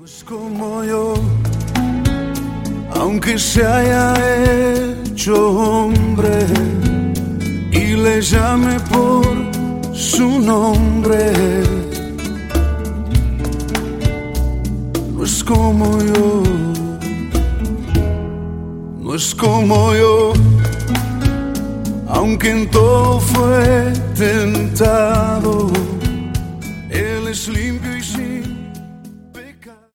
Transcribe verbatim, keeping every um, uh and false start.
No es como yo, aunque se haya hecho hombre y le llame por su nombre. No es como yo, no es como yo, aunque en todo fue tentado. Él es limpio